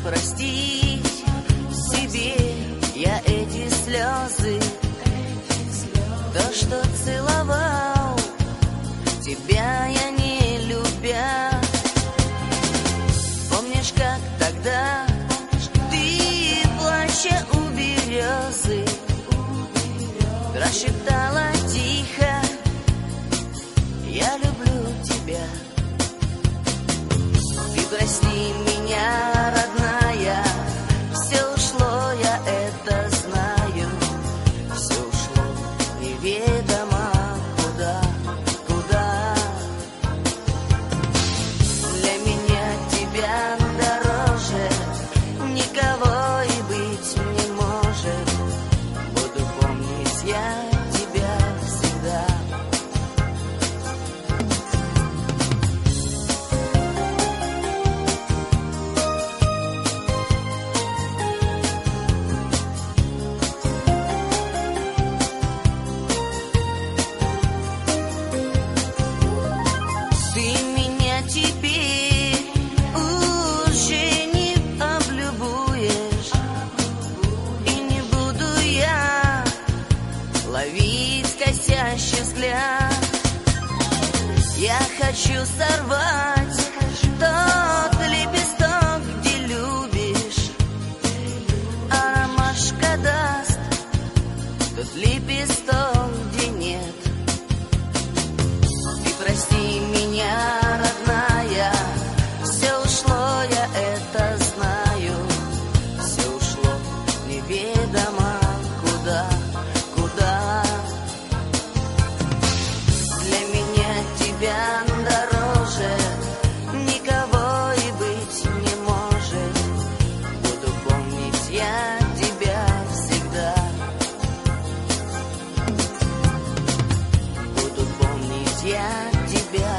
простить себе я эти слезы, то, что целовал тебя я не любя. Помнишь, как тогда ты, плача у березы, прошептала тихо: я люблю тебя. Ты прости меня, родная, все ушло, я это знаю, все ушло неведомо куда, куда. Для меня тебя дороже никого и быть не может. Буду помнить я тебя всегда. Ты меня теперь уже не облюбуешь, и не буду я ловить косящий взгляд. Я хочу сорвать тот лепесток, где любишь, а ромашка даст тот лепесток, где нет. Ты прости меня, родная, все ушло, я это знаю, все ушло неведомо куда, куда. Для меня тебя дороже никого и быть не может. Буду помнить я тебя всегда. Буду помнить я тебя